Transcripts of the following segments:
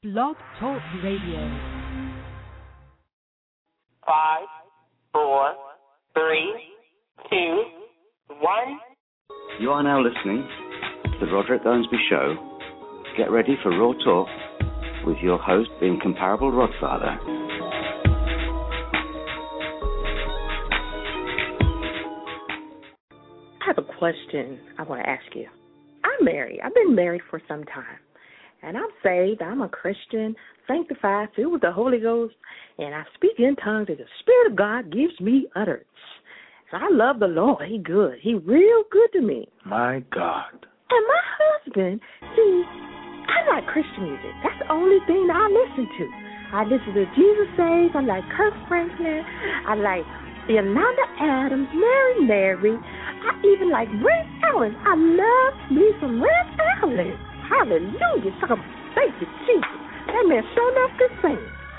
Blog Talk Radio. 5, 4, 3, 2, 1. You are now listening to the Roderick Owensby Show. Get ready for Raw Talk with your host, the incomparable Rodfather. I have a question I want to ask you. I'm married. I've been married for some time. And I'm saved. I'm a Christian, sanctified, filled with the Holy Ghost. And I speak in tongues as the Spirit of God gives me utterance. So I love the Lord. He good. He real good to me. My God. And my husband, see, I like Christian music. That's the only thing I listen to. I listen to Jesus Saves. I like Kirk Franklin. I like Yolanda Adams, Mary. I even like Rhett Allen. I love me some Rhett Allen. Hallelujah. Thank you, Jesus. That man sure enough could sing.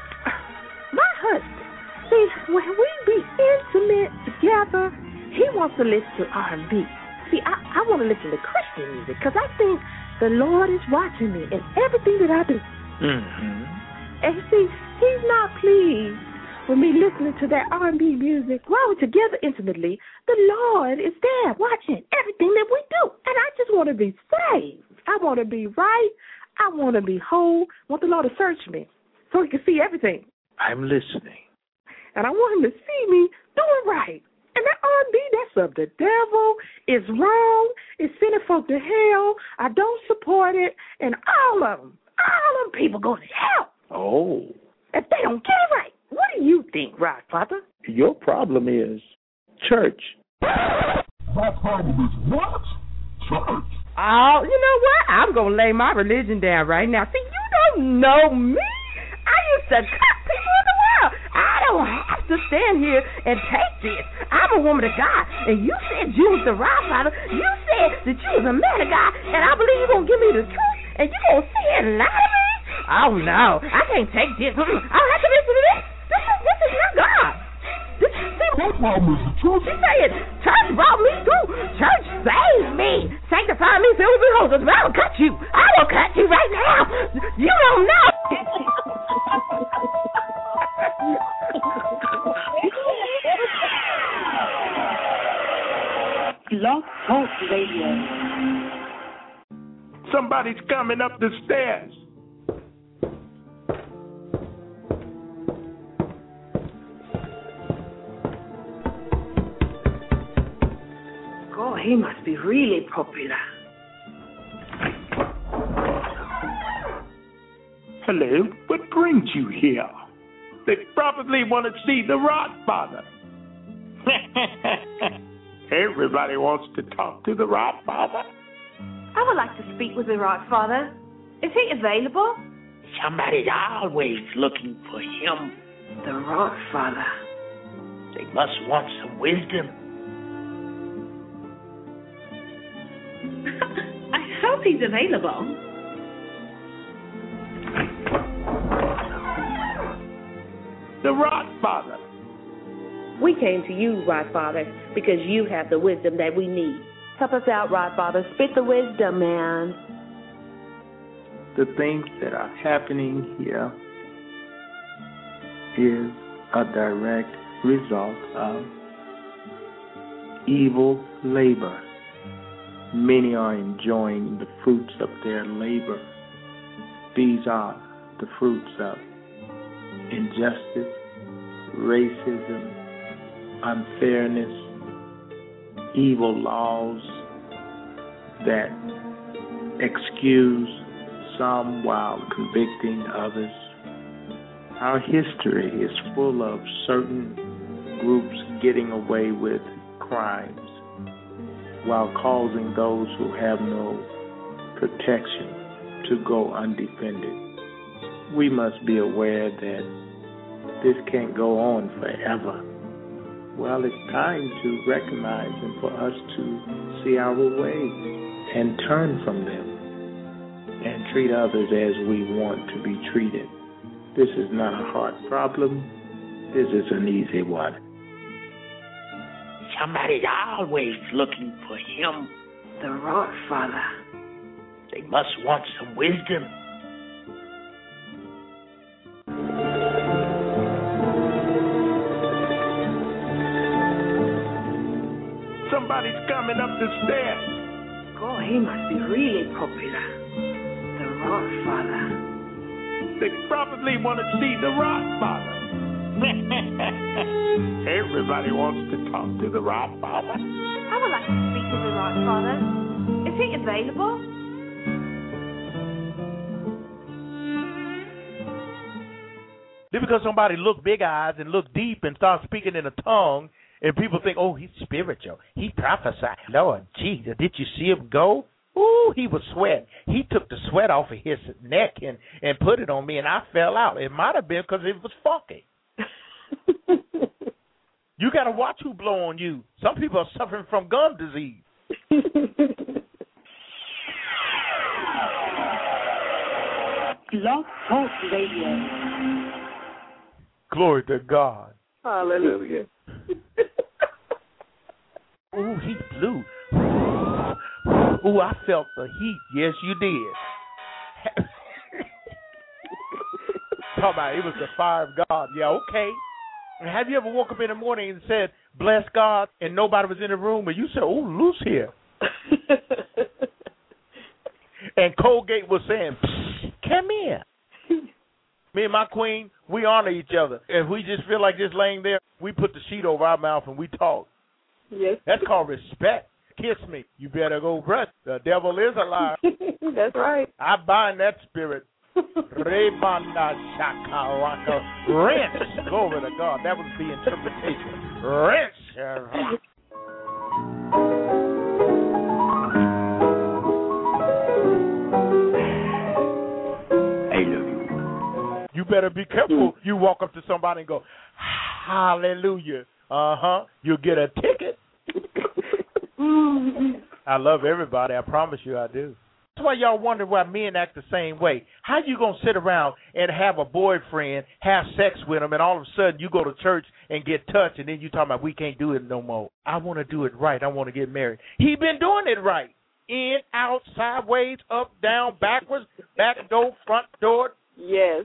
My husband, see, when we be intimate together, he wants to listen to R&B. See, I want to listen to Christian music because I think the Lord is watching me in everything that I do. Mm-hmm. And see, he's not pleased with me listening to that R&B music while we're together intimately. The Lord is there watching everything that we do. And I just want to be saved. I want to be right. I want to be whole. I want the Lord to search me so he can see everything. I'm listening. And I want him to see me doing right. And that R&B, that's of the devil. It's wrong. It's sending folk to hell. I don't support it. And all of them people go to hell. Oh. If they don't get it right. What do you think, Rod Father? Your problem is church. My problem is what? Church. Oh, you know what? I'm going to lay my religion down right now. See, you don't know me. I used to cut people in the world. I don't have to stand here and take this. I'm a woman of God, and you said you was the right father. You said that you was a man of God, and I believe you're going to give me the truth, and you're going to sit here and lie to me? Oh, no. I can't take this. I don't have to listen to this. This is not God. My problem is the church. She said, church brought me through. Church saved me. Sanctify me, filled with the Holy Ghost. I will cut you. I will cut you right now. You don't know. Blog Talk Radio. Somebody's coming up the stairs. God, he must be really popular. Hello, what brings you here? They probably want to see the Rodfather. Everybody wants to talk to the Rodfather. I would like to speak with the Rodfather. Is he available? Somebody's always looking for him. The Rodfather. They must want some wisdom. I hope he's available. The Rodfather. We came to you, Rodfather, because you have the wisdom that we need. Help us out, Rodfather. Spit the wisdom, man. The things that are happening here is a direct result of evil labor. Many are enjoying the fruits of their labor. These are the fruits of injustice, racism, unfairness, evil laws that excuse some while convicting others. Our history is full of certain groups getting away with crimes while causing those who have no protection to go undefended. We must be aware that this can't go on forever. Well, it's time to recognize and for us to see our ways and turn from them and treat others as we want to be treated. This is not a hard problem. This is an easy one. Somebody's always looking for him. The Rodfather. They must want some wisdom. coming up the stairs. God, he must be really popular. The Rodfather. They probably want to see the Rodfather. Everybody wants to talk to the Rodfather. I would like to speak with the Rodfather. Is he available? Just because somebody look big eyes and look deep and start speaking in a tongue, and people think, oh, he's spiritual. He prophesied. Lord Jesus, did you see him go? Ooh, he was sweating. He took the sweat off of his neck and put it on me, and I fell out. It might have been because it was funky. You got to watch who blow on you. Some people are suffering from gum disease. Blog Talk Radio. Glory to God. Hallelujah. Ooh, he blew. Ooh, I felt the heat. Yes, you did. Talk about it was the fire of God. Yeah, okay. Have you ever woke up in the morning and said, bless God, and nobody was in the room, and you said, oh, loose here. And Colgate was saying, come here. Me and my queen, we honor each other. If we just feel like just laying there, we put the sheet over our mouth and we talk. Yes. That's called respect. Kiss me. You better go brush. The devil is a liar. That's right. I bind that spirit. Rebanda shakaraka. Wrench. Glory to God. That was the interpretation. Wrench. You better be careful. You walk up to somebody and go, hallelujah. You'll get a ticket. I love everybody. I promise you I do. That's why y'all wonder why men act the same way. How you going to sit around and have a boyfriend, have sex with him, and all of a sudden you go to church and get touched, and then you talking about we can't do it no more. I want to do it right. I want to get married. He been doing it right. In, out, sideways, up, down, backwards, back door, front door. Yes.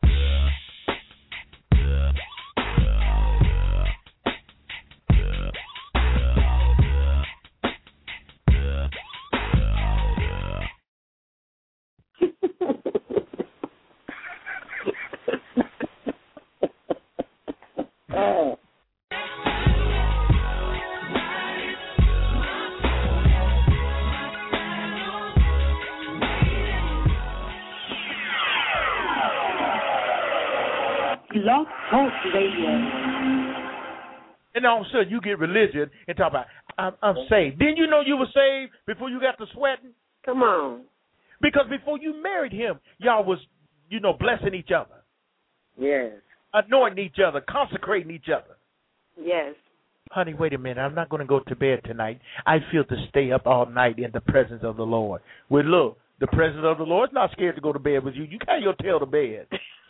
Blog Talk Radio. And all of a sudden you get religion and talk about, I'm saved. Didn't you know you were saved before you got to sweating? Come on. Because before you married him, y'all was, blessing each other. Yes. Anointing each other, consecrating each other. Yes. Honey, wait a minute. I'm not going to go to bed tonight. I feel to stay up all night in the presence of the Lord. Well, look, the presence of the Lord is not scared to go to bed with you. You carry your tail to bed.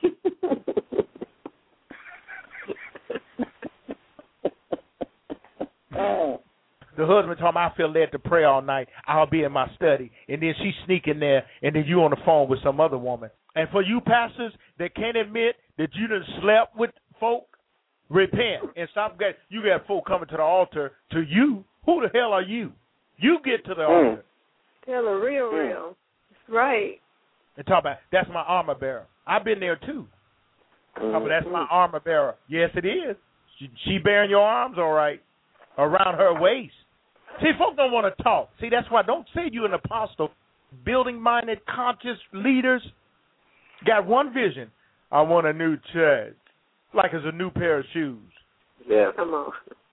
The husband told me I feel led to pray all night. I'll be in my study. And then she sneak in there, and then you on the phone with some other woman. And for you pastors that can't admit that you done slept with folk, repent and stop. You got folk coming to the altar to you. Who the hell are you? You get to the altar. Tell her real. That's right. And talk about, that's my armor bearer. I've been there too. Talk about, that's my armor bearer. Yes, it is. She bearing your arms all right around her waist. See, folks don't want to talk. See, that's why don't say you're an apostle. Building-minded, conscious leaders got one vision. I want a new church. Like it's a new pair of shoes. Yeah. Come on.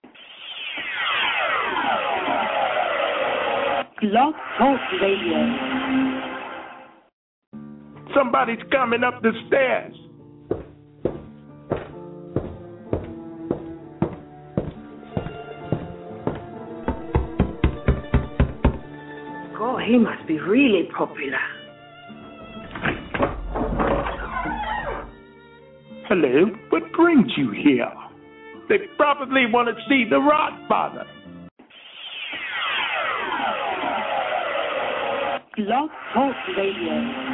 Blog Talk Radio. Somebody's coming up the stairs. God, he must be really popular. Hello, what brings you here? They probably want to see the Rodfather. Blog Talk Radio.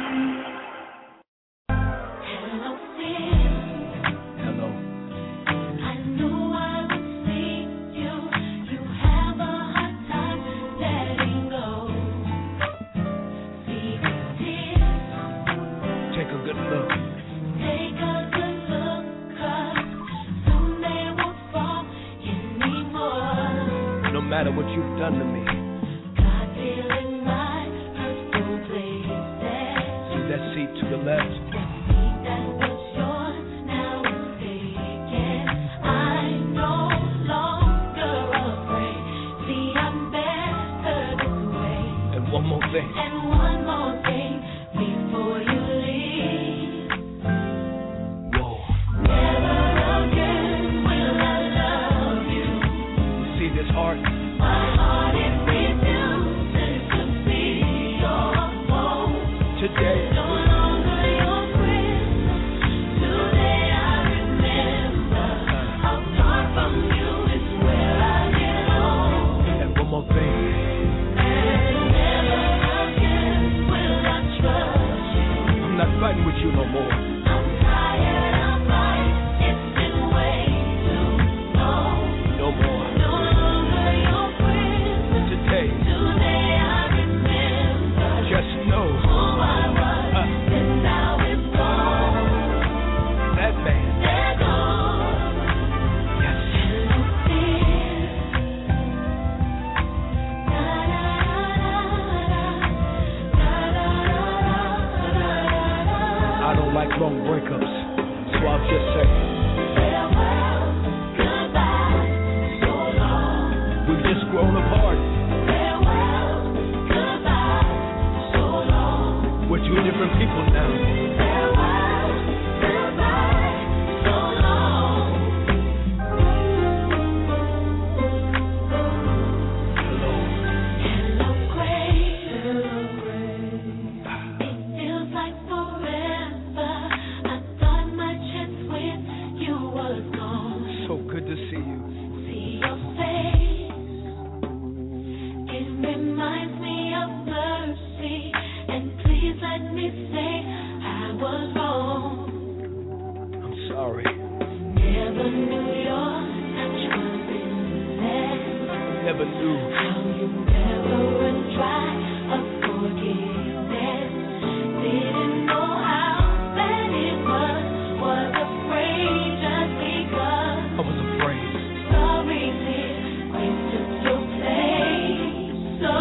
good look. Take a good look, 'cause soon they won't fall anymore. No matter what you've done to me. God feeling my hurtful places. See that seat to the left? That was yours, now it's taken. I'm no longer afraid. See, I'm better this way. And one more thing. And one more thing before you leave. Whoa. Never again will I love you. See this heart? My heart it refuses to be your home. Today. No longer your Christmas. Today I remember. Apart from you is where I belong. And one more thing. I'm not fighting with you no more. I'm tired of life. It's been way too long. No more. No longer your Christmas. Today. Today I remember. Just know. Who I was. And now it's gone. That man. They're gone. Yes. Hello, dear. Da da da da da. I don't like long breakups, so I'll just say Farewell, goodbye, so long. we've just grown apart. Farewell, goodbye, so long. We're two different people now. Farewell, goodbye, so long. Hello. Hello, grace. It feels like forever. I thought my chance with you was gone. So good to see you. See your face. It reminds me of mercy. And please let me say I was wrong. I'm sorry. Never knew your touch was endless. Never knew. How you never would try a forgiveness. Didn't know how bad it was. Was afraid just because. I was afraid. Sorry, dear, we took your place. So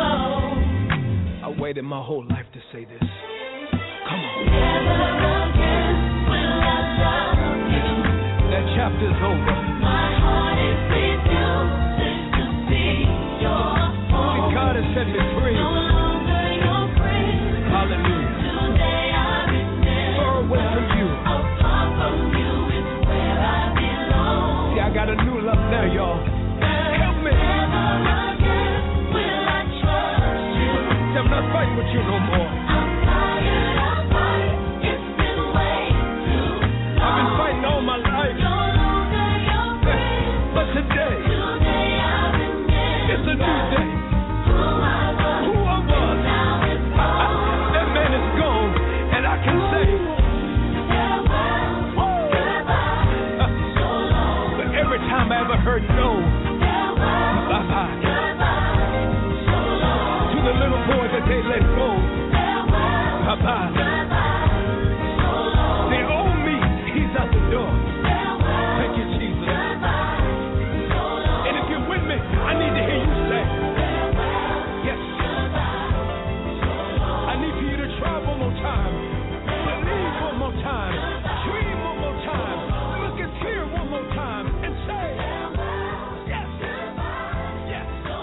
I waited my whole life to say this. Come on. never again will I love you. That chapter's over. My heart it refuses to be your See, home. God has set me free. No longer your Christmas. Hallelujah. Today I remember. Far away from you. Apart from you is where I belong. See, I got a new love now, y'all. Help me. Never again will I trust you. See, I'm not fighting with you no more. I'm tired of fighting. It's been way too long. I've been fighting all my life. No longer your Christmas. But today, Today I remember. it's a new day. Who I was. Who I was. Now it's gone. That man is gone, and I can say, Farewell, goodbye, so long. but every time I ever heard no, Farewell, bye-bye, goodbye, so long. to the little boy that they let go, Farewell, bye-bye. goodbye, so long. They owe me, he's out the door. Farewell, Thank you, Jesus. goodbye, so long. And if you're with me, I need to hear you say, Farewell, yes. goodbye, so long. I need for you to try one more time, believe one more time, dream one more time, look and fear one more time, and say, yes, yes.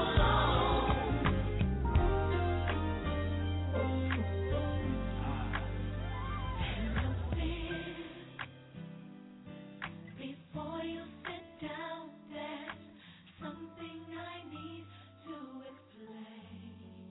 Before you sit down, there's something I need to explain.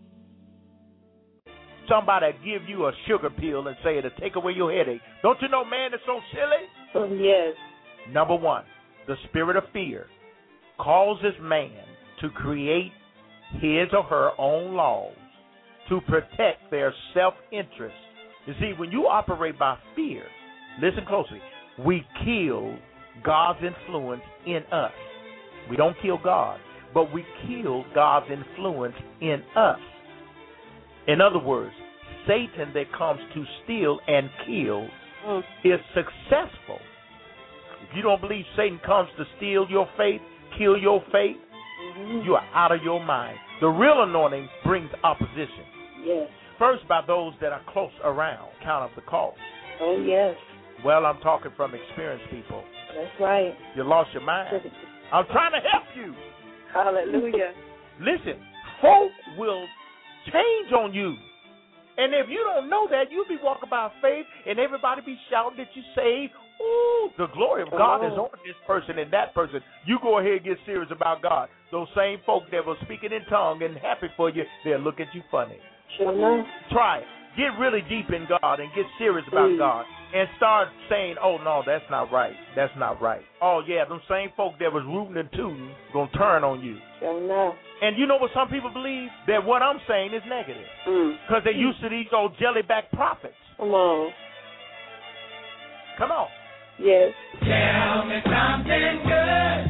Somebody give you a sugar pill and say it'll take away your headache. Don't you know, man, it's so silly? Yes. Number one, the spirit of fear causes man to create his or her own laws to protect their self-interest. You see, when you operate by fear, listen closely, we kill God's influence in us. We don't kill God, but we kill God's influence in us. In other words, Satan that comes to steal and kill is successful. If you don't believe Satan comes to steal your faith, kill your faith, you are out of your mind. The real anointing brings opposition. Yes. First, by those that are close around, count up the cost. Oh, yes. Well, I'm talking from experienced people. That's right. You lost your mind. I'm trying to help you. Hallelujah. Listen, folk will change on you. And if you don't know that, you'll be walking by faith and everybody be shouting that you saved. Ooh, the glory of God is on this person and that person. You go ahead and get serious about God. Those same folk that were speaking in tongue and happy for you, they'll look at you funny. Sure enough. Try it. Get really deep in God and get serious about God and start saying, oh, no, that's not right. That's not right. Oh, yeah, them same folk that was rooting and tooting going to turn on you. Sure enough. And you know what some people believe? That what I'm saying is negative. Because they're used to these old jellyback prophets. Come on. Come on. Yes. Tell me something good.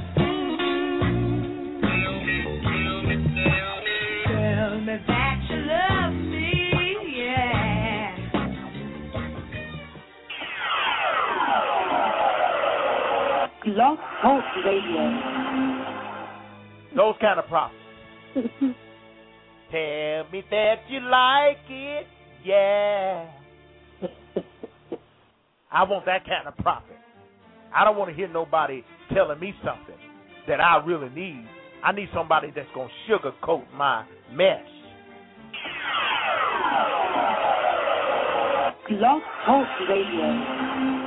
Tell me that you love me, yeah. Blog Talk Radio. Those kind of prophets. Tell me that you like it, yeah. I want that kind of prophet. I don't want to hear nobody telling me something that I really need. I need somebody that's going to sugarcoat my mess. Blog Talk Radio.